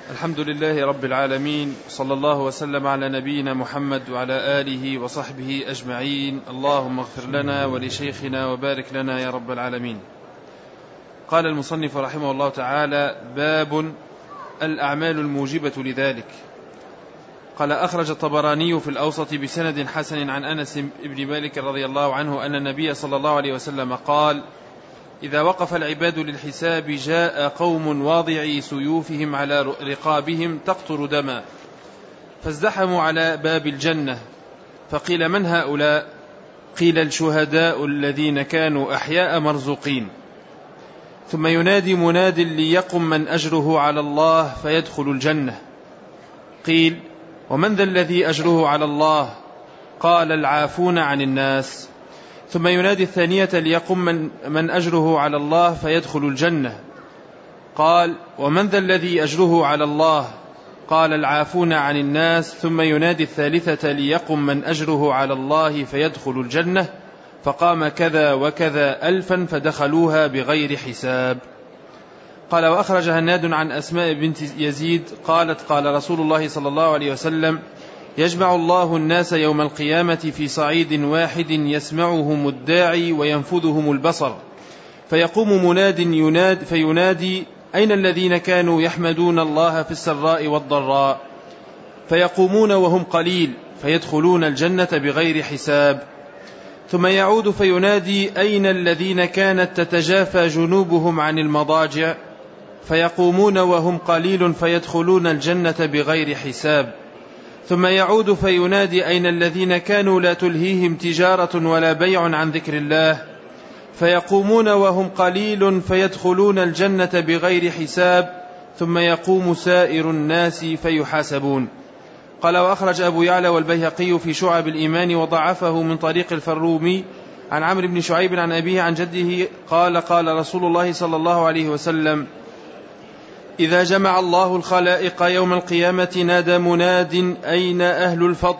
الحمد لله رب العالمين، صلى الله وسلم على نبينا محمد وعلى آله وصحبه أجمعين. اللهم اغفر لنا ولشيخنا وبارك لنا يا رب العالمين. قال المصنف رحمه الله تعالى: باب الأعمال الموجبة لذلك. قال: أخرج الطبراني في الأوسط بسند حسن عن أنس بن مالك رضي الله عنه أن النبي صلى الله عليه وسلم قال: إذا وقف العباد للحساب جاء قوم واضعي سيوفهم على رقابهم تقطر دما، فازدحموا على باب الجنة، فقيل: من هؤلاء؟ قيل: الشهداء الذين كانوا أحياء مرزوقين. ثم ينادي مناد ليقم من أجره على الله فيدخل الجنة. قيل: ومن ذا الذي أجره على الله؟ قال: العافون عن الناس. ثم ينادي الثانية ليقم من أجره على الله فيدخل الجنة. قال: ومن ذا الذي أجره على الله؟ قال: العافون عن الناس. ثم ينادي الثالثة ليقم من أجره على الله فيدخل الجنة. فقام كذا وكذا 1000 فدخلوها بغير حساب. قال: وأخرج هناد عن أسماء بنت يزيد قالت: قال رسول الله صلى الله عليه وسلم: يجمع الله الناس يوم القيامة في صعيد واحد يسمعهم الداعي وينفذهم البصر، فيقوم مناد فينادي: أين الذين كانوا يحمدون الله في السراء والضراء؟ فيقومون وهم قليل فيدخلون الجنة بغير حساب. ثم يعود فينادي: أين الذين كانت تتجافى جنوبهم عن المضاجع؟ فيقومون وهم قليل فيدخلون الجنة بغير حساب. ثم يعود فينادي: أين الذين كانوا لا تلهيهم تجارة ولا بيع عن ذكر الله؟ فيقومون وهم قليل فيدخلون الجنة بغير حساب. ثم يقوم سائر الناس فيحاسبون. قال: وأخرج أبو يعلى والبيهقي في شعب الإيمان وضعفه من طريق الفرومي عن عمرو بن شعيب عن أبيه عن جده قال: قال رسول الله صلى الله عليه وسلم: إذا جمع الله الخلائق يوم القيامة نادى مناد: أين أهل الفضل؟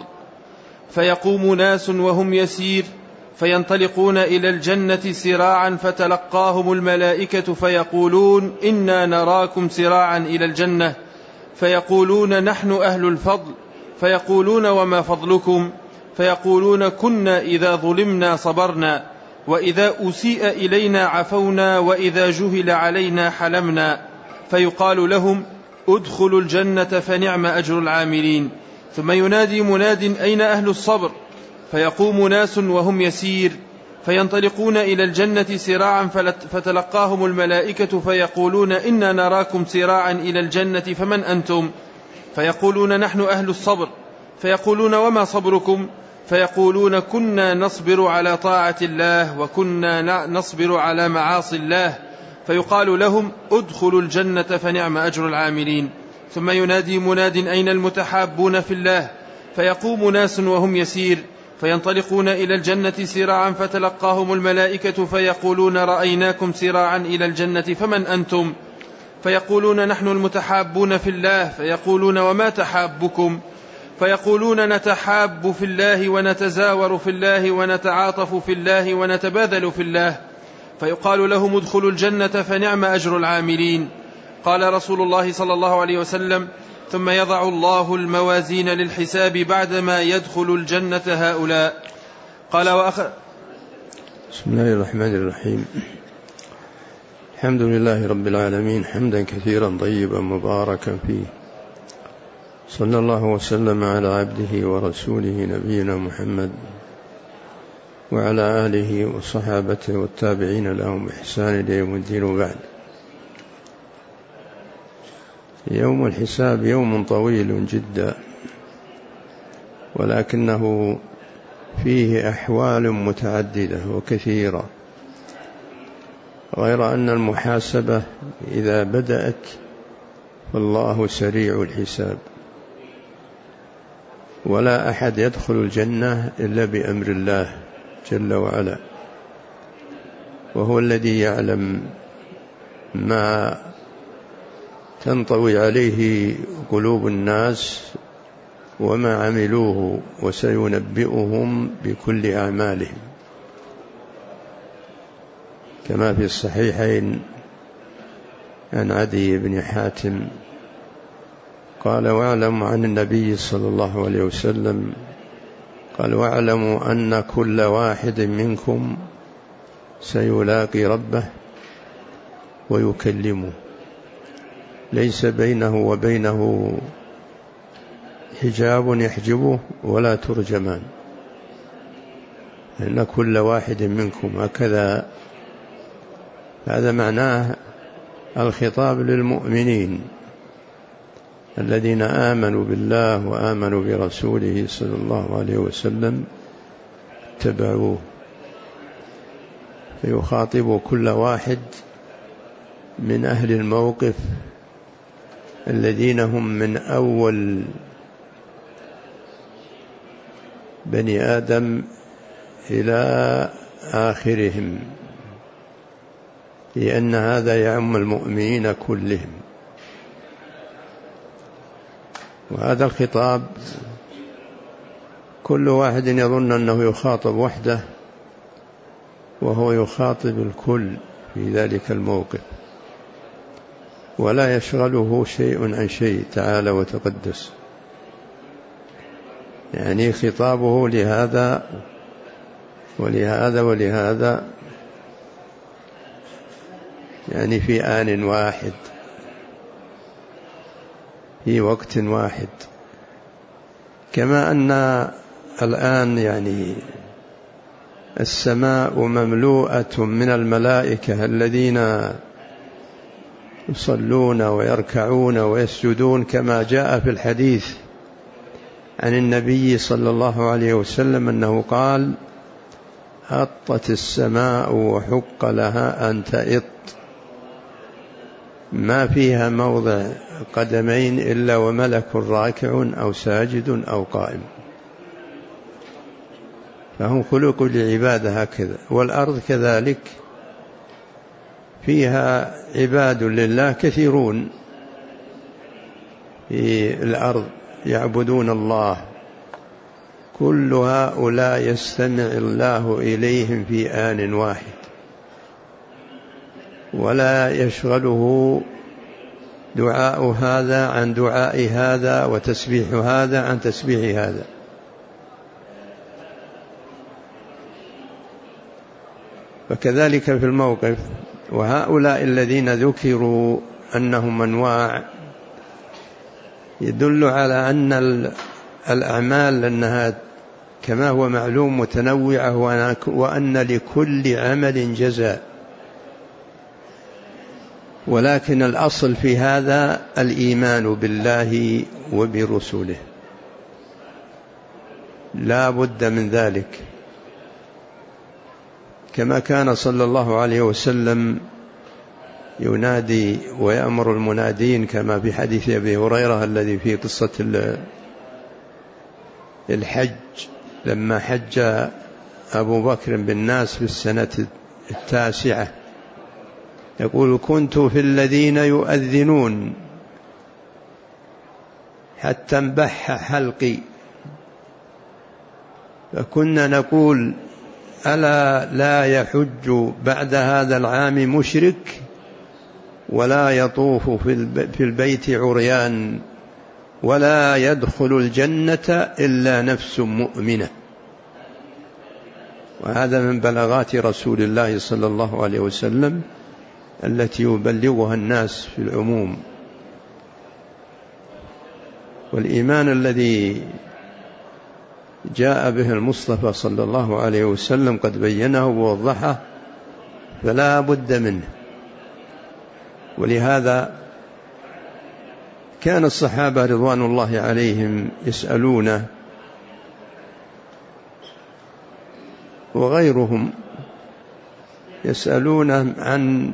فيقوم ناس وهم يسير فينطلقون إلى الجنة سراعا، فتلقاهم الملائكة فيقولون: إنا نراكم سراعا إلى الجنة. فيقولون: نحن أهل الفضل. فيقولون: وما فضلكم؟ فيقولون: كنا إذا ظلمنا صبرنا، وإذا أسيء إلينا عفونا، وإذا جهل علينا حلمنا. فيقال لهم: ادخلوا الجنة فنعم أجر العاملين. ثم ينادي مناد: أين أهل الصبر؟ فيقوم ناس وهم يسير فينطلقون إلى الجنة سراعا، فتلقاهم الملائكة فيقولون: إنا نراكم سراعا إلى الجنة، فمن أنتم؟ فيقولون: نحن أهل الصبر. فيقولون: وما صبركم؟ فيقولون: كنا نصبر على طاعة الله، وكنا نصبر على معاصي الله. فيقال لهم: ادخلوا الجنة فنعم أجر العاملين. ثم ينادي مناد: أين المتحابون في الله؟ فيقوم ناس وهم يسير فينطلقون إلى الجنة سراعا، فتلقاهم الملائكة فيقولون: رأيناكم سراعا إلى الجنة، فمن أنتم؟ فيقولون: نحن المتحابون في الله. فيقولون: وما تحابكم؟ فيقولون: نتحاب في الله، ونتزاور في الله، ونتعاطف في الله، ونتباذل في الله. فيقال لهم: ادخلوا الجنة فنعم أجر العاملين. قال رسول الله صلى الله عليه وسلم: ثم يضع الله الموازين للحساب بعدما يدخل الجنة هؤلاء. قال بسم الله الرحمن الرحيم. الحمد لله رب العالمين، حمدا كثيرا طيبا مباركا فيه، صلى الله وسلم على عبده ورسوله نبينا محمد وعلى آله وصحابته والتابعين لهم بإحسان إلى يوم الدين. وبعد، يوم الحساب يوم طويل جدا، ولكنه فيه أحوال متعددة وكثيرة، غير أن المحاسبة إذا بدأت فالله سريع الحساب، ولا أحد يدخل الجنة إلا بأمر الله جل وعلا، وهو الذي يعلم ما تنطوي عليه قلوب الناس وما عملوه، وسينبئهم بكل أعمالهم، كما في الصحيحين عن عدي بن حاتم قال واعلموا عن النبي صلى الله عليه وسلم قال واعلموا أن كل واحد منكم سيلاقي ربه ويكلمه ليس بينه وبينه حجاب يحجبه ولا ترجمان، إن كل واحد منكم هكذا. هذا معناه الخطاب للمؤمنين الذين آمنوا بالله وآمنوا برسوله صلى الله عليه وسلم اتبعوه، فيخاطب كل واحد من أهل الموقف الذين هم من أول بني آدم إلى آخرهم، لأن هذا يعم المؤمنين كلهم. وهذا الخطاب كل واحد يظن أنه يخاطب وحده وهو يخاطب الكل في ذلك الموقف، ولا يشغله شيء عن شيء تعالى وتقدس. يعني خطابه لهذا ولهذا ولهذا، يعني في آن واحد في وقت واحد. كما أن الآن يعني السماء مملوءة من الملائكة الذين يصلون ويركعون ويسجدون، كما جاء في الحديث عن النبي صلى الله عليه وسلم أنه قال هطت السماء وحق لها أن تئط، ما فيها موضع قدمين إلا وملك راكع أو ساجد أو قائم، فهم خلقوا للعبادة هكذا. والأرض كذلك فيها عباد لله كثيرون في الأرض يعبدون الله، كل هؤلاء يستمع الله إليهم في آن واحد، ولا يشغله دعاء هذا عن دعاء هذا وتسبيح هذا عن تسبيح هذا. فكذلك في الموقف. وهؤلاء الذين ذكروا أنهم أنواع يدل على أن الأعمال أنها كما هو معلوم متنوعة، وأن لكل عمل جزاء، ولكن الأصل في هذا الإيمان بالله وبرسوله، لا بد من ذلك. كما كان صلى الله عليه وسلم ينادي ويأمر المنادين، كما في حديث أبي هريرة الذي في قصة الحج، لما حج أبو بكر بالناس في السنة 9 يقول كنت في الذين يؤذنون حتى انبح حلقي، فكنا نقول ألا لا يحج بعد هذا العام مشرك ولا يطوف في البيت عريان ولا يدخل الجنة إلا نفس مؤمنة. وهذا من بلاغات رسول الله صلى الله عليه وسلم التي يبلغها الناس في العموم. والإيمان الذي جاء به المصطفى صلى الله عليه وسلم قد بينه ووضحه، فلا بد منه. ولهذا كان الصحابة رضوان الله عليهم يسألونه وغيرهم يسألونه عن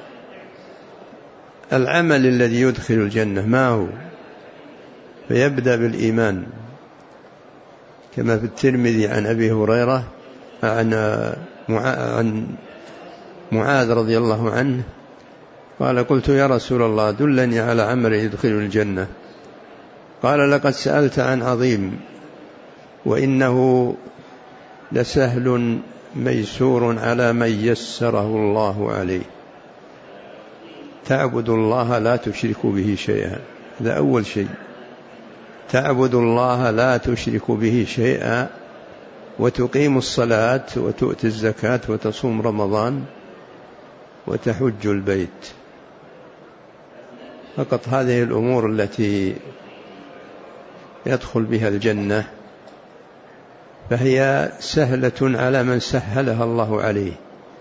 العمل الذي يدخل الجنة ما هو، فيبدأ بالإيمان، كما في الترمذي عن أبي هريرة عن معاذ رضي الله عنه قال قلت يا رسول الله دلني على عمل يدخل الجنة، قال لقد سألت عن عظيم وإنه لسهل ميسور على من يسره الله عليه، تعبد الله لا تشرك به شيئا. هذا أول شيء. تعبد الله لا تشرك به شيئا وتقيم الصلاة وتؤتي الزكاة وتصوم رمضان وتحج البيت. فقط هذه الأمور التي يدخل بها الجنة، فهي سهلة على من سهلها الله عليه،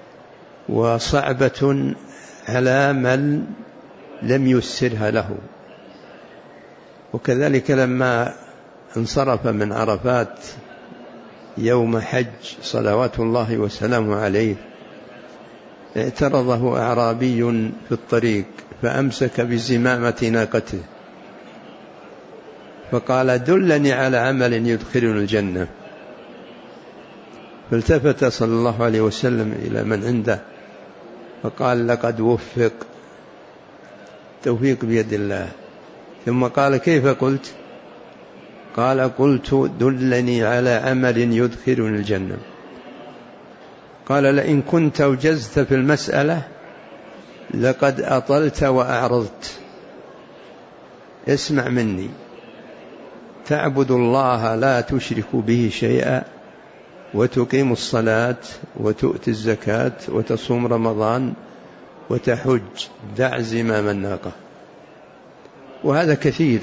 وصعبة على من لم يسرها له. وكذلك لما انصرف من عرفات يوم حج صلوات الله وسلامه عليه، اعترضه أعرابي في الطريق فأمسك بزمامة ناقته فقال: دلني على عمل يدخلني الجنة. فالتفت صلى الله عليه وسلم إلى من عنده فقال: لقد وفق، توفيق بيد الله. ثم قال: كيف قلت؟ قال: قلت دلني على عمل يدخلني الجنة. قال: لئن كنت أوجزت في المسألة لقد أطلت وأعرضت. اسمع مني، تعبد الله لا تشرك به شيئا وتقيم الصلاة وتؤتي الزكاة وتصوم رمضان وتحج، دع زمام الناقة. وهذا كثير.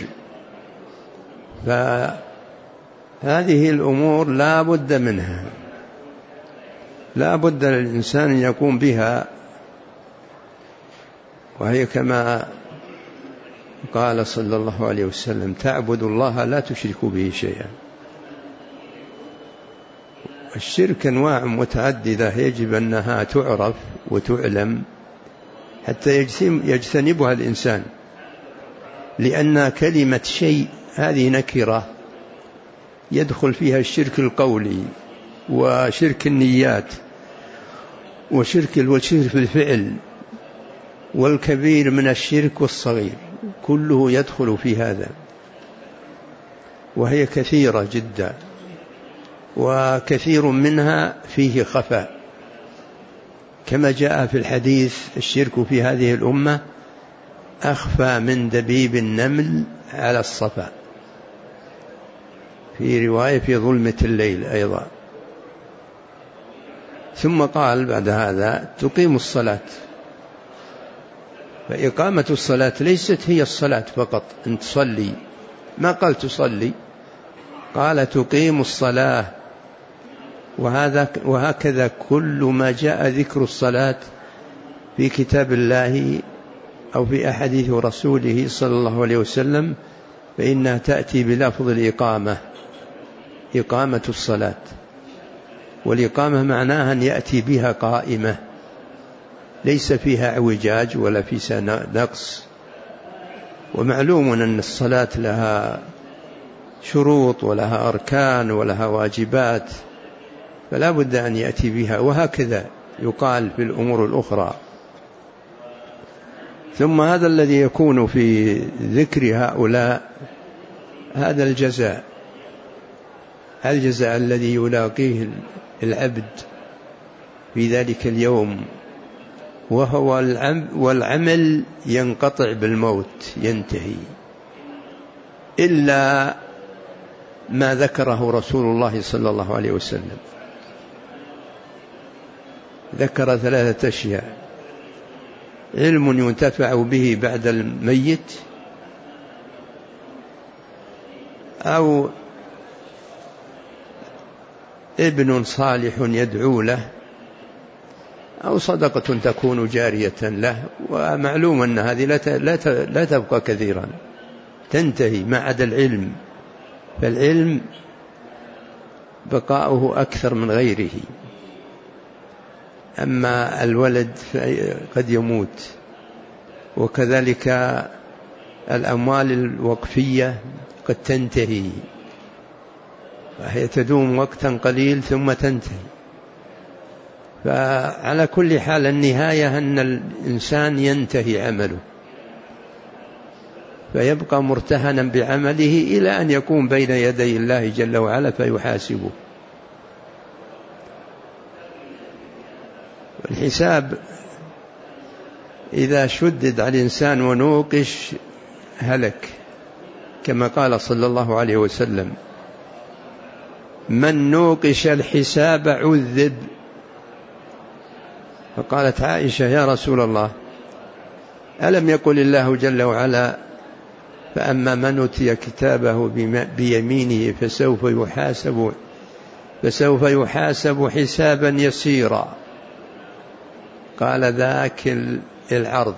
فهذه الأمور لا بد منها، لا بد للإنسان أن يقوم بها. وهي كما قال صلى الله عليه وسلم: تعبد الله لا تشرك به شيئا. الشرك أنواع متعددة يجب أنها تعرف وتعلم حتى يجتنبها الإنسان، لأن كلمة شيء هذه نكرة يدخل فيها الشرك القولي وشرك النيات وشرك في الفعل، والكبير من الشرك والصغير كله يدخل في هذا. وهي كثيرة جدا، وكثير منها فيه خفاء، كما جاء في الحديث: الشرك في هذه الأمة أخفى من دبيب النمل على الصفا، في رواية في ظلمة الليل أيضا. ثم قال بعد هذا: تقيم الصلاة. فإقامة الصلاة ليست هي الصلاة فقط، أن تصلي، ما قال تصلي، قال تقيم الصلاة. وهكذا كل ما جاء ذكر الصلاة في كتاب الله أو في أحاديث رسوله صلى الله عليه وسلم فإنها تأتي بلفظ الإقامة، إقامة الصلاة. والإقامة معناها أن يأتي بها قائمة، ليس فيها اعوجاج ولا فيها نقص. ومعلوم أن الصلاة لها شروط ولها أركان ولها واجبات، فلا بد أن يأتي بها. وهكذا يقال في الأمور الأخرى. ثم هذا الذي يكون في ذكر هؤلاء هذا الجزاء الذي يلاقيه العبد في ذلك اليوم، والعمل ينقطع بالموت، ينتهي، إلا ما ذكره رسول الله صلى الله عليه وسلم. ذكر 3 أشياء: علم ينتفع به بعد الميت، أو ابن صالح يدعو له، أو صدقة تكون جارية له. ومعلوم أن هذه لا تبقى كثيرا، تنتهي، ما عدا العلم، فالعلم بقاؤه أكثر من غيره. أما الولد قد يموت. وكذلك الأموال الوقفية قد تنتهي، فهي تدوم وقتا قليل ثم تنتهي. فعلى كل حال النهاية أن الإنسان ينتهي عمله، فيبقى مرتهنا بعمله إلى أن يقوم بين يدي الله جل وعلا فيحاسبه. الحساب إذا شدد على الإنسان ونوقش هلك، كما قال صلى الله عليه وسلم: من نوقش الحساب عذب. فقالت عائشة: يا رسول الله، ألم يقل الله جل وعلا: فأما من أوتي كتابه بيمينه فسوف يحاسب حسابا يسيرا. قال: ذاك العرض.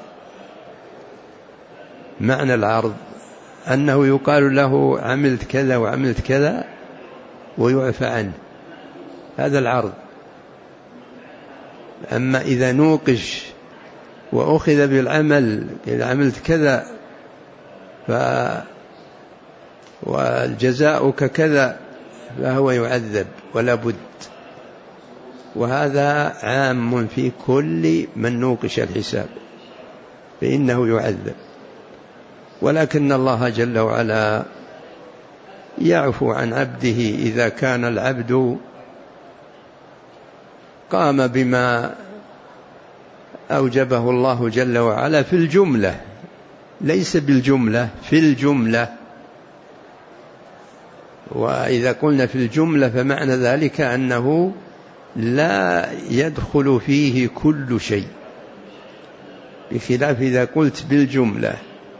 معنى العرض أنه يقال له: عملت كذا وعملت كذا، ويعفى عنه. هذا العرض. أما إذا نوقش وأخذ بالعمل، إذا عملت كذا وجزاؤك كذا، فهو يعذب ولا بد. وهذا عام في كل من نوقش الحساب، فإنه يعذب. ولكن الله جل وعلا يعفو عن عبده إذا كان العبد قام بما أوجبه الله جل وعلا في الجملة، ليس بالجملة، في الجملة. وإذا قلنا في الجملة فمعنى ذلك أنه لا يدخل فيه كل شيء، بخلاف إذا قلت بالجملة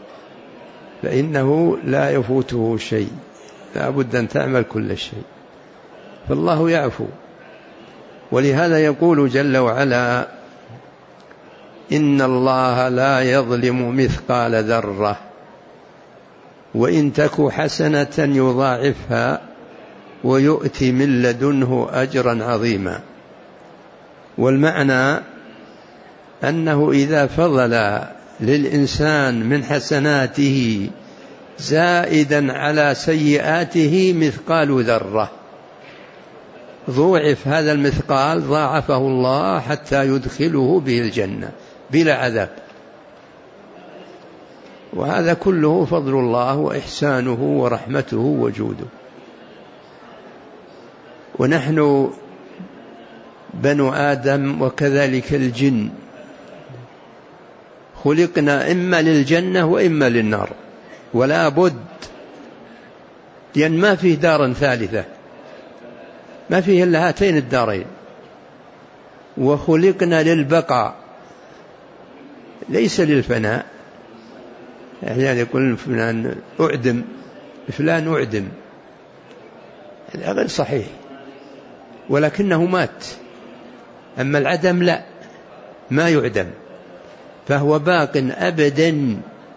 فإنه لا يفوته شيء، لا بد أن تعمل كل شيء. فالله يعفو. ولهذا يقول جل وعلا: إن الله لا يظلم مثقال ذرة وإن تك حسنة يضاعفها ويؤتي من لدنه أجرا عظيما. والمعنى أنه إذا فضل للإنسان من حسناته زائدا على سيئاته مثقال ذرة، ضوعف هذا المثقال، ضاعفه الله حتى يدخله به الجنة بلا عذاب. وهذا كله فضل الله وإحسانه ورحمته وجوده. ونحن بنو آدم وكذلك الجن خلقنا إما للجنة وإما للنار، ولا بد، لأن ما فيه دار ثالثة، ما فيه إلا هاتين الدارين. وخلقنا للبقاء ليس للفناء. يعني يقول فلان أعدم، فلان أعدم، هذا غير صحيح، ولكنه مات. أما العدم لا، ما يعدم، فهو باق أبدا.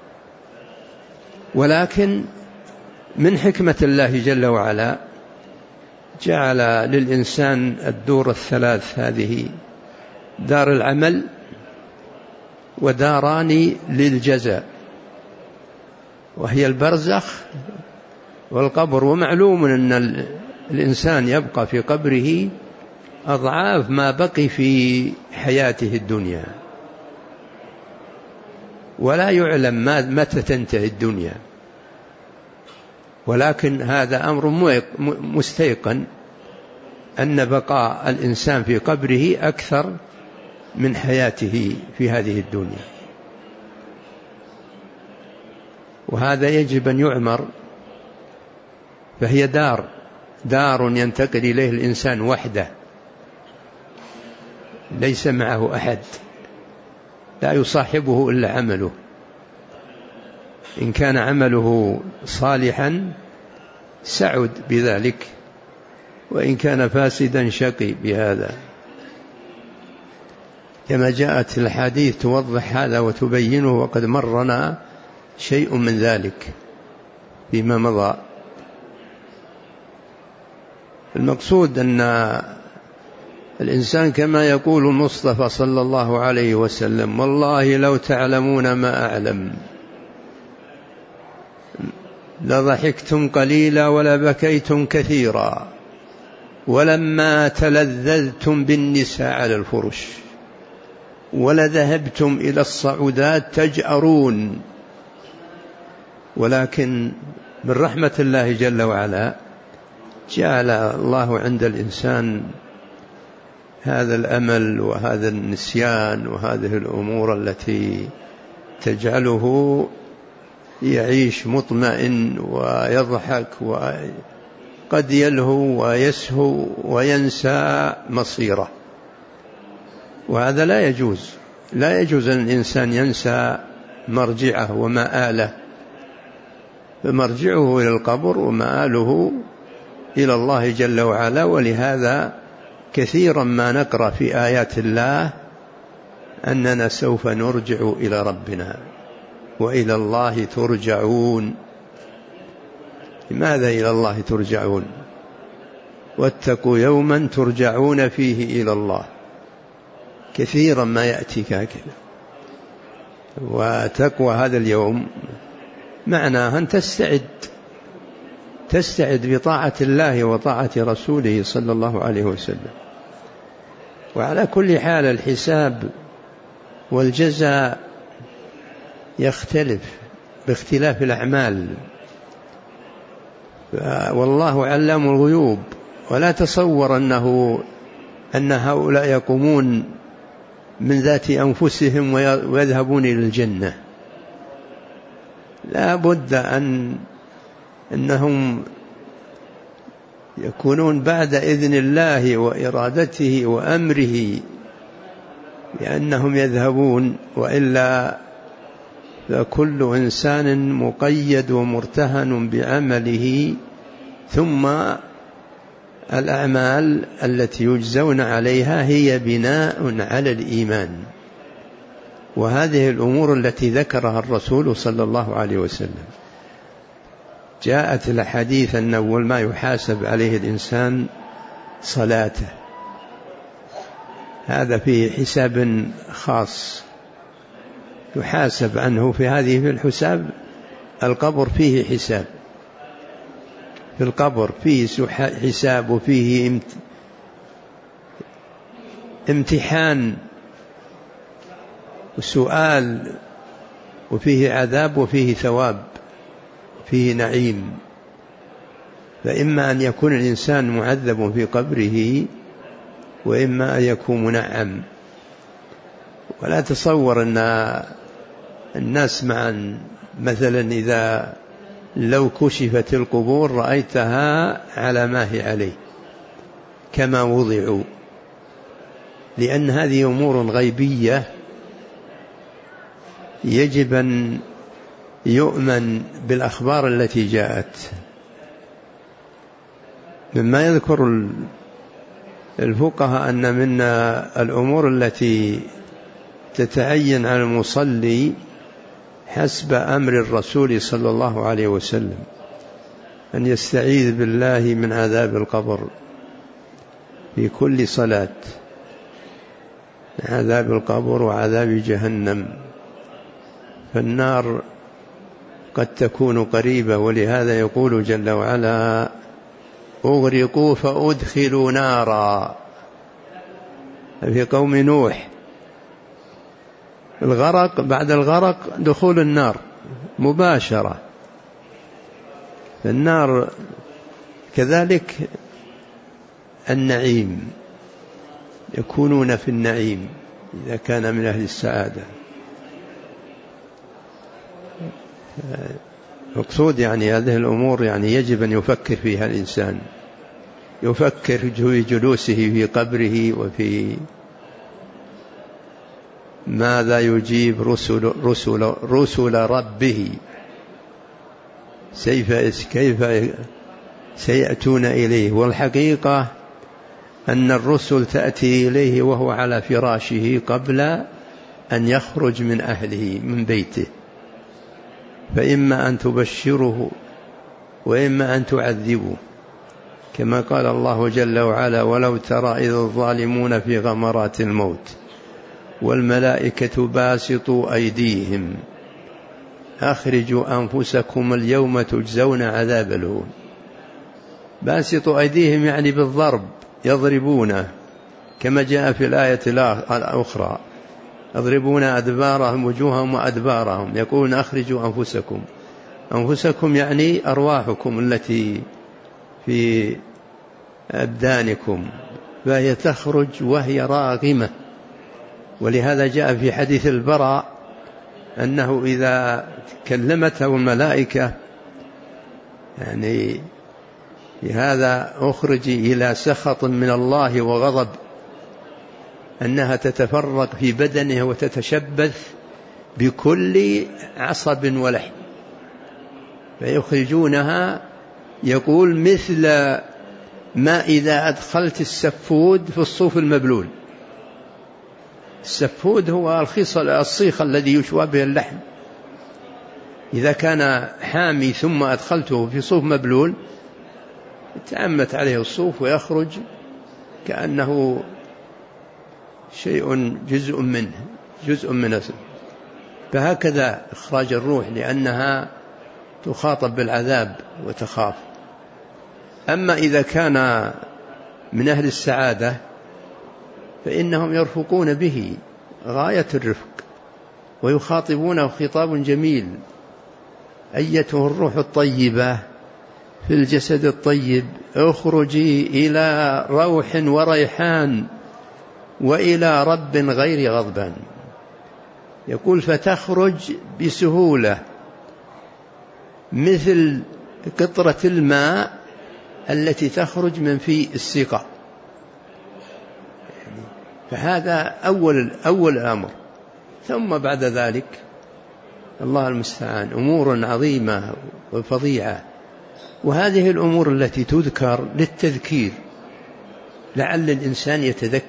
ولكن من حكمة الله جل وعلا جعل للإنسان الدور الثلاث هذه: دار العمل، وداران للجزاء، وهي البرزخ والقبر. ومعلوم أن الإنسان يبقى في قبره أضعاف ما بقي في حياته الدنيا، ولا يعلم متى تنتهي الدنيا. ولكن هذا أمر مستيقن أن بقاء الإنسان في قبره أكثر من حياته في هذه الدنيا. وهذا يجب أن يعمر. فهي دار ينتقل إليه الإنسان وحده، ليس معه أحد، لا يصاحبه إلا عمله. إن كان عمله صالحا سعد بذلك، وإن كان فاسدا شقي بهذا، كما جاءت الحديث توضح هذا وتبينه، وقد مرنا شيء من ذلك فيما مضى. المقصود أن الإنسان كما يقول المصطفى صلى الله عليه وسلم: والله لو تعلمون ما أعلم لضحكتم قليلا ولبكيتم كثيرا ولما تلذذتم بالنساء على الفرش ولذهبتم إلى الصعودات تجأرون. ولكن من رحمة الله جل وعلا جعل الله عند الإنسان هذا الأمل وهذا النسيان وهذه الأمور التي تجعله يعيش مطمئن ويضحك، وقد يلهو ويسهو وينسى مصيره، وهذا لا يجوز. لا يجوز أن الإنسان ينسى مرجعه ومآله، فمرجعه إلى القبر ومآله إلى الله جل وعلا. ولهذا كثيرا ما نقرأ في آيات الله أننا سوف نرجع إلى ربنا وإلى الله ترجعون. لماذا إلى الله ترجعون؟ واتقوا يوما ترجعون فيه إلى الله، كثيرا ما يأتي هكذا. وتقوى هذا اليوم معناها أن تستعد بطاعة الله وطاعة رسوله صلى الله عليه وسلم. وعلى كل حال الحساب والجزاء يختلف باختلاف الأعمال، والله علام الغيوب. ولا تصور أن هؤلاء يقومون من ذات أنفسهم ويذهبون إلى الجنة. لا بد أنهم يكونون بعد إذن الله وإرادته وأمره لأنهم يذهبون، وإلا فكل إنسان مقيد ومرتهن بعمله، ثم الأعمال التي يجزون عليها هي بناء على الإيمان. وهذه الأمور التي ذكرها الرسول صلى الله عليه وسلم. جاءت الحديث أن أول ما يحاسب عليه الإنسان صلاته، هذا فيه حساب خاص يحاسب عنه في الحساب. القبر فيه حساب، في القبر فيه حساب، وفيه امتحان وسؤال، وفيه عذاب وفيه ثواب، فيه نعيم. فإما أن يكون الإنسان معذب في قبره، وإما أن يكون منعم. ولا تصور أن الناس معا مثلا إذا لو كشفت القبور رأيتها على ما هي عليه كما وضعوا، لأن هذه أمور غيبية يجب أن يؤمن بالأخبار التي جاءت. مما يذكر الفقهاء أن من الأمور التي تتعين على المصلي حسب أمر الرسول صلى الله عليه وسلم أن يستعيذ بالله من عذاب القبر في كل صلاة، عذاب القبر وعذاب جهنم. فالنار قد تكون قريبة، ولهذا يقول جل وعلا: أغرقوا فأدخلوا نارا. في قوم نوح الغرق، بعد الغرق دخول النار مباشرة. النار كذلك النعيم، يكونون في النعيم إذا كان من أهل السعادة. مقصود يعني هذه الأمور يعني يجب أن يفكر فيها الإنسان، يفكر في جلوسه في قبره وفي ماذا يجيب رسل ربه، كيف سيأتون إليه. والحقيقة أن الرسل تأتي إليه وهو على فراشه قبل أن يخرج من أهله من بيته، فإما أن تبشره وإما أن تعذبه، كما قال الله جل وعلا: ولو ترى إذ الظالمون في غمرات الموت والملائكة باسطوا أيديهم أخرجوا أنفسكم اليوم تجزون عذاب الهون. باسطوا أيديهم يعني بالضرب، يضربونه، كما جاء في الآية الأخرى: يضربون أدبارهم وجوههم وأدبارهم، يقولون أخرجوا أنفسكم يعني أرواحكم التي في أبدانكم، فهي تخرج وهي راغمة. ولهذا جاء في حديث البراء أنه إذا كلمته الملائكة يعني لهذا أخرجي إلى سخط من الله وغضب، أنها تتفرق في بدنه وتتشبث بكل عصب ولحم، فيخرجونها يقول مثل ما إذا أدخلت السفود في الصوف المبلول. السفود هو الصيخ الذي يشوى به اللحم، إذا كان حامي ثم أدخلته في صوف مبلول تعمت عليه الصوف ويخرج كأنه شيء جزء منه. فهكذا إخراج الروح، لأنها تخاطب بالعذاب وتخاف. أما إذا كان من أهل السعادة فإنهم يرفقون به غاية الرفق ويخاطبونه خطاب جميل: أيتها الروح الطيبة في الجسد الطيب اخرجي إلى روح وريحان وإلى رب غير غضبان. يقول فتخرج بسهولة مثل قطرة الماء التي تخرج من في السقاء. فهذا أول الأمر. ثم بعد ذلك الله المستعان أمور عظيمة وفظيعة، وهذه الأمور التي تذكر للتذكير، لعل الإنسان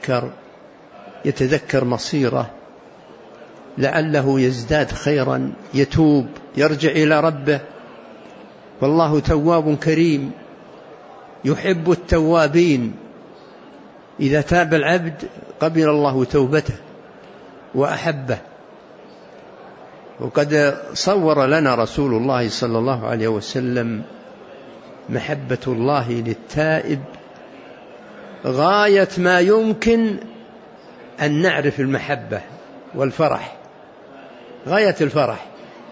يتذكر مصيره، لعله يزداد خيرا، يتوب، يرجع إلى ربه. والله تواب كريم يحب التوابين. إذا تاب العبد قبل الله توبته وأحبه. وقد صور لنا رسول الله صلى الله عليه وسلم محبة الله للتائب غاية ما يمكن أن نعرف المحبة والفرح، غاية الفرح.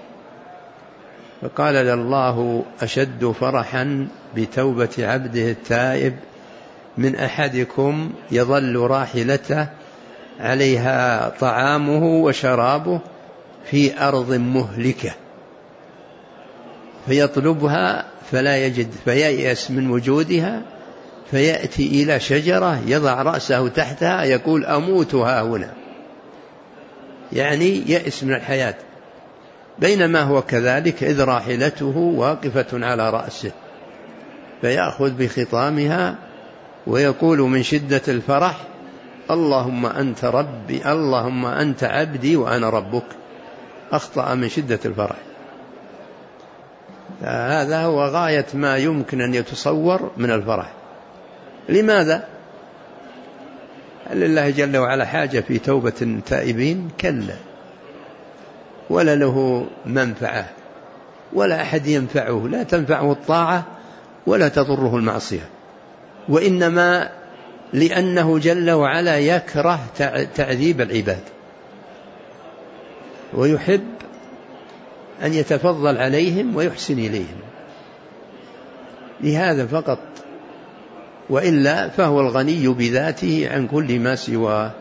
فقال الله أشد فرحا بتوبة عبده التائب من أحدكم يظل راحلته عليها طعامه وشرابه في أرض مهلكة فيطلبها فلا يجد فييأس من وجودها، فيأتي إلى شجرة يضع رأسه تحتها يقول أموت ها هنا، يعني يأس من الحياة، بينما هو كذلك إذ راحلته واقفة على رأسه، فيأخذ بخطامها ويقول من شدة الفرح اللهم أنت ربي، اللهم أنت عبدي وأنا ربك. أخطأ من شدة الفرح. هذا هو غاية ما يمكن أن يتصور من الفرح. لماذا؟ هل لله جل وعلا حاجة في توبة التائبين؟ كلا، ولا له منفعة ولا أحد ينفعه، لا تنفعه الطاعة ولا تضره المعصية، وإنما لأنه جل وعلا يكره تعذيب العباد ويحب أن يتفضل عليهم ويحسن إليهم، لهذا فقط، وإلا فهو الغني بذاته عن كل ما سواه.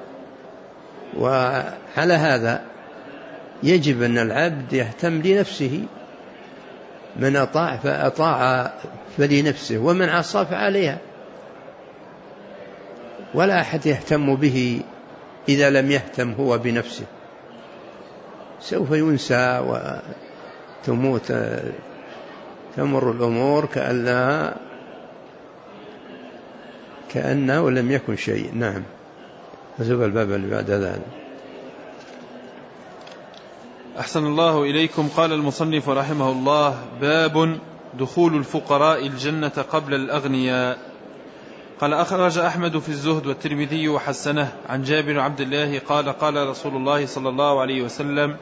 وعلى هذا يجب أن العبد يهتم لنفسه، من أطاع فأطاع فلنفسه ومن عصى فعليها، ولا أحد يهتم به إذا لم يهتم هو بنفسه. سوف ينسى وتموت، تمر الأمور كأنه لم يكن شيء. نعم. فسوف الباب اللي بعد ذلك. أحسن الله إليكم. قال المصنف رحمه الله: باب دخول الفقراء الجنة قبل الأغنياء. قال: أخرج أحمد في الزهد والترمذي وحسنه عن جابر بن عبد الله قال: قال رسول الله صلى الله عليه وسلم: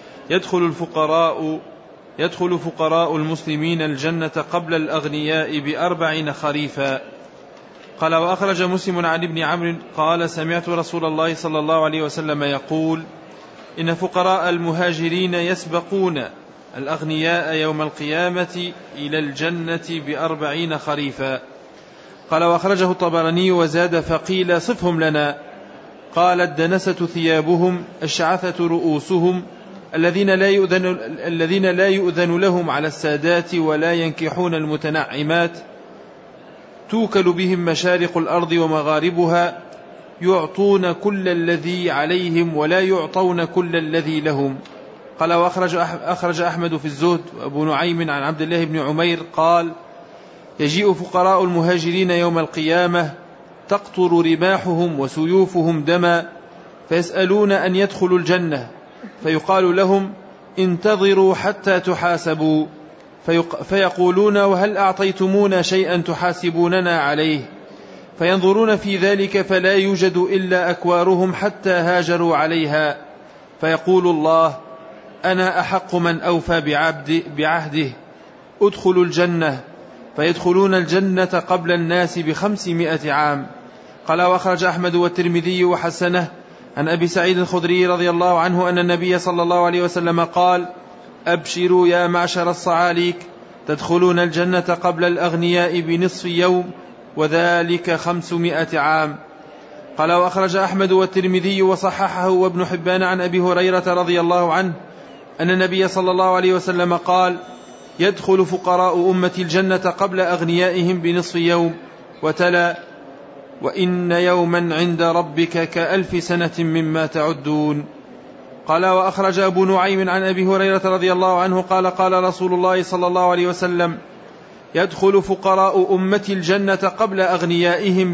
يدخل فقراء المسلمين الجنة قبل الأغنياء ب40 خريفا. قال: وأخرج مسلم عن ابن عمرو قال: سمعت رسول الله صلى الله عليه وسلم يقول: إن فقراء المهاجرين يسبقون الأغنياء يوم القيامة إلى الجنة ب40 خريفا. قال: وأخرجه الطبراني وزاد: فقيل صفهم لنا. قال: الدنسة ثيابهم، الشعثة رؤوسهم، الذين لا يؤذن لهم على السادات ولا ينكحون المتنعمات، توكل بهم مشارق الأرض ومغاربها، يعطون كل الذي عليهم ولا يعطون كل الذي لهم. قال: وأخرج أحمد في الزهد وأبو نعيم عن عبد الله بن عمير قال: يجيء فقراء المهاجرين يوم القيامة تقطر رماحهم وسيوفهم دما، فيسألون أن يدخلوا الجنة، فيقال لهم: انتظروا حتى تحاسبوا، فيقولون: وهل أعطيتمونا شيئا تحاسبوننا عليه؟ فينظرون في ذلك فلا يوجد إلا أكوارهم حتى هاجروا عليها، فيقول الله: أنا أحق من أوفى بعهده، ادخلوا الجنة، فيدخلون الجنة قبل الناس ب500 عام. قال: وأخرج أحمد والترمذي وحسنه عن أبي سعيد الخدري رضي الله عنه أن النبي صلى الله عليه وسلم قال: أبشروا يا معشر الصعاليك، تدخلون الجنة قبل الأغنياء بنصف يوم، وذلك 500 عام. قال: وأخرج أحمد والترمذي وصححه وابن حبان عن أبي هريرة رضي الله عنه أن النبي صلى الله عليه وسلم قال: يدخل فقراء أمة الجنة قبل أغنيائهم بنصف يوم، وتلا: وإن يوما عند ربك ك1000 سنة مما تعدون. قال: وأخرج أبو نعيم عن أبي هريرة رضي الله عنه قال: قال رسول الله صلى الله عليه وسلم: يدخل فقراء أمة الجنة قبل أغنيائهم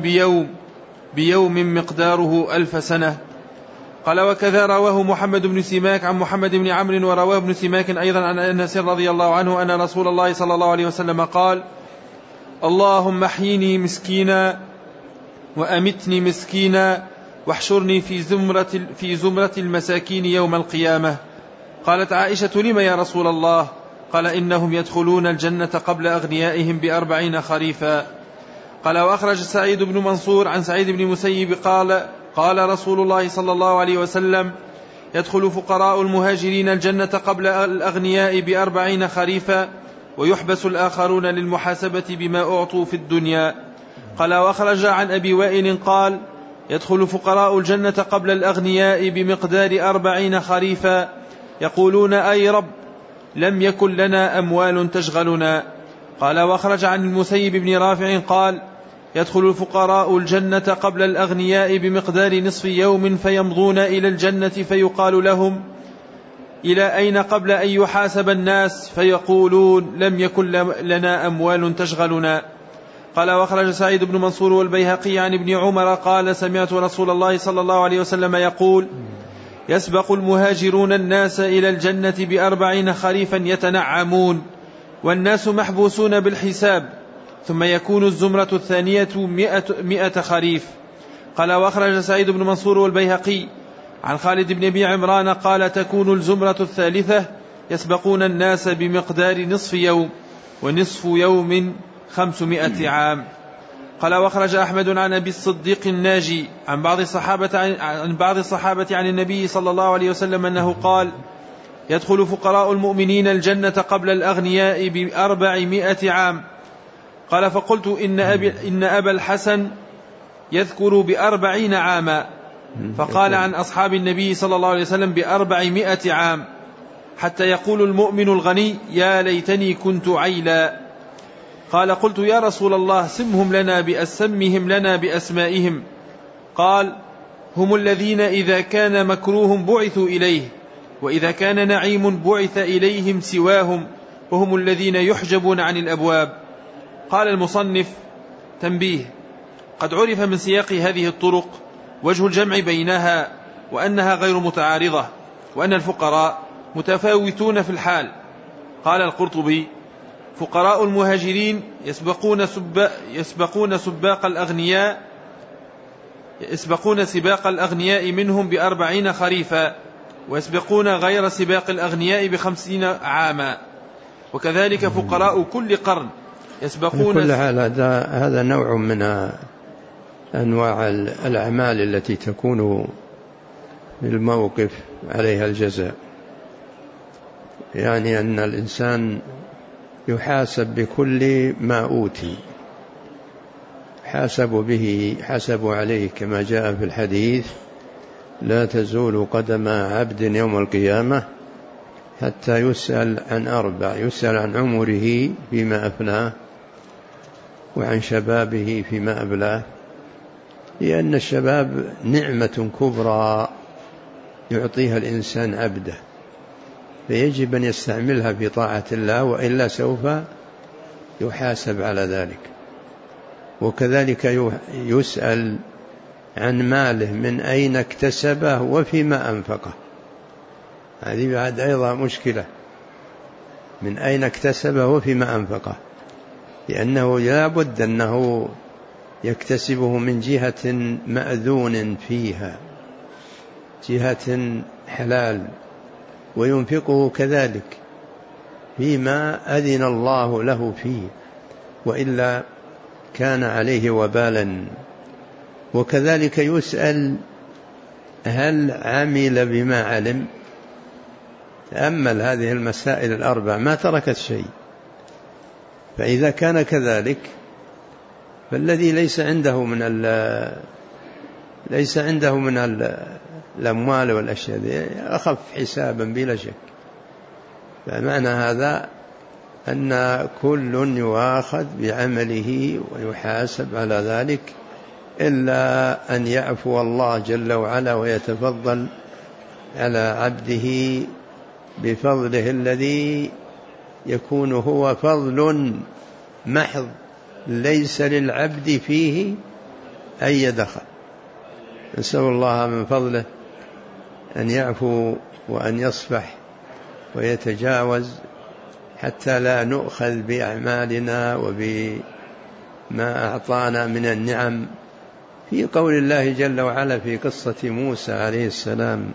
بيوم مقداره 1000 سنة. قال: وكذا رواه محمد بن سماك عن محمد بن عمرو، ورواه ابن سماك أيضا عن أنس رضي الله عنه أن رسول الله صلى الله عليه وسلم قال: اللهم احيني مسكينا وأمتني مسكينا واحشرني في زمرة المساكين يوم القيامة. قالت عائشة: لم يا رسول الله؟ قال: إنهم يدخلون الجنة قبل أغنيائهم ب40 خريفا. قال: وأخرج سعيد بن منصور عن سعيد بن مسيب قال رسول الله صلى الله عليه وسلم: يدخل فقراء المهاجرين الجنة قبل الأغنياء ب40 خريفا، ويحبس الآخرون للمحاسبة بما أعطوا في الدنيا. قال: وأخرج عن أبي وائل قال: يدخل فقراء الجنة قبل الأغنياء بمقدار 40 خريفا، يقولون: أي رب، لم يكن لنا أموال تشغلنا. قال: وأخرج عن المسيب بن رافع قال: يدخل الفقراء الجنة قبل الأغنياء بمقدار نصف يوم، فيمضون إلى الجنة فيقال لهم: إلى أين قبل أن يحاسب الناس؟ فيقولون: لم يكن لنا أموال تشغلنا. قال: وأخرج سعيد بن منصور والبيهقي عن ابن عمر قال: سمعت رسول الله صلى الله عليه وسلم يقول: يسبق المهاجرون الناس إلى الجنة ب40 خريفا يتنعمون، والناس محبوسون بالحساب، ثم يكون الزمرة الثانية 100 خريف. قال: وأخرج سعيد بن منصور والبيهقي عن خالد بن أبي عمران قال: تكون الزمرة الثالثة يسبقون الناس بمقدار نصف يوم، ونصف يوم 500 عام. قال: وأخرج أحمد عن أبي الصديق الناجي عن بعض الصحابة عن النبي صلى الله عليه وسلم أنه قال: يدخل فقراء المؤمنين الجنة قبل الأغنياء ب400 عام. قال: فقلت: إن أبا الحسن يذكر ب40 عاما. فقال: عن أصحاب النبي صلى الله عليه وسلم ب400 عام، حتى يقول المؤمن الغني: يا ليتني كنت عيلا. قال: قلت: يا رسول الله، سمهم لنا بأسمائهم. قال: هم الذين إذا كان مكروهم بعثوا إليه، وإذا كان نعيم بعث إليهم سواهم، وهم الذين يحجبون عن الأبواب. قال المصنف: تنبيه: قد عرف من سياق هذه الطرق وجه الجمع بينها، وأنها غير متعارضة، وأن الفقراء متفاوتون في الحال. قال القرطبي: فقراء المهاجرين يسبقون سباق الأغنياء منهم ب40 خريفا، ويسبقون غير سباق الأغنياء ب50 عاما. وكذلك فقراء كل قرن يسبقون. كل هذا نوع من أنواع الأعمال التي تكون بالموقف عليها الجزاء، يعني أن الإنسان يحاسب بكل ما أوتي، حاسب عليه، كما جاء في الحديث: لا تزول قدم عبد يوم القيامة حتى يسأل عن 4: يسأل عن عمره فيما أفناه، وعن شبابه فيما أبلاه، لأن الشباب نعمة كبرى يعطيها الإنسان عبده، فيجب أن يستعملها في طاعة الله، وإلا سوف يحاسب على ذلك. وكذلك يسأل عن ماله من أين اكتسبه وفيما أنفقه، هذه بعد أيضا مشكلة، من أين اكتسبه وفيما أنفقه، لأنه لا بد أنه يكتسبه من جهة مأذون فيها، جهة حلال، وينفقه كذلك فيما أذن الله له فيه، وإلا كان عليه وبالا. وكذلك يسأل هل عمل بما علم. تأمل هذه المسائل ال4 ما تركت شيء. فإذا كان كذلك فالذي ليس عنده من الأموال والأشياء أخف حسابا بلا شك. فمعنى هذا أن كل يؤاخذ بعمله ويحاسب على ذلك، إلا أن يعفو الله جل وعلا ويتفضل على عبده بفضله الذي يكون هو فضل محض ليس للعبد فيه أي دخل. نسأل الله من فضله أن يعفو وأن يصفح ويتجاوز، حتى لا نؤخذ بأعمالنا وبما أعطانا من النعم. في قول الله جل وعلا في قصة موسى عليه السلام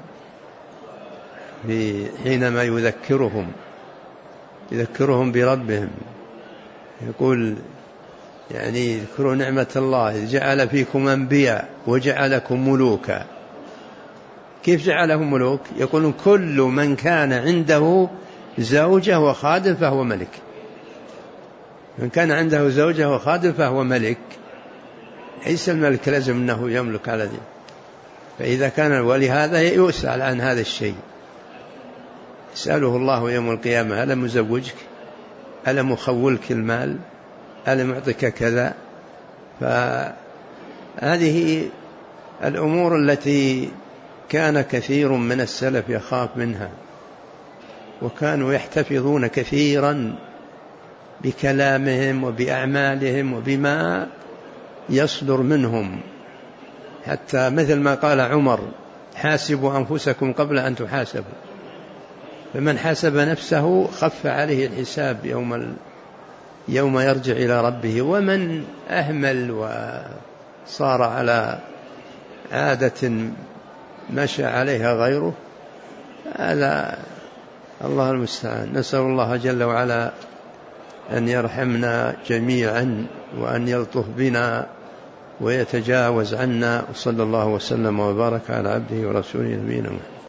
حينما يذكرهم بربهم، يقول يعني اذكروا نعمة الله جعل فيكم أنبياء وجعلكم ملوكا. كيف جعلهم ملوك؟ يقولون كل من كان عنده زوجة وخادم فهو ملك. من كان عنده زوجة وخادم فهو ملك، ليس الملك لازم أنه يملك على ذلك. فإذا كان ولهذا يسأل عن هذا الشيء، يسأله الله يوم القيامة: ألم أزوجك؟ ألم أخولك المال؟ ألم أعطيك كذا؟ فهذه الأمور التي كان كثير من السلف يخاف منها، وكانوا يحتفظون كثيرا بكلامهم وبأعمالهم وبما يصدر منهم، حتى مثل ما قال عمر: حاسبوا أنفسكم قبل أن تحاسبوا. فمن حاسب نفسه خف عليه الحساب يوم يرجع إلى ربه. ومن أهمل وصار على عادة مشى عليها غيره، هذا الله المستعان. نسأل الله جل وعلا أن يرحمنا جميعا، وأن يلطف بنا ويتجاوز عنا. وصلى الله وسلم وبارك على عبده ورسوله نبينا محمد.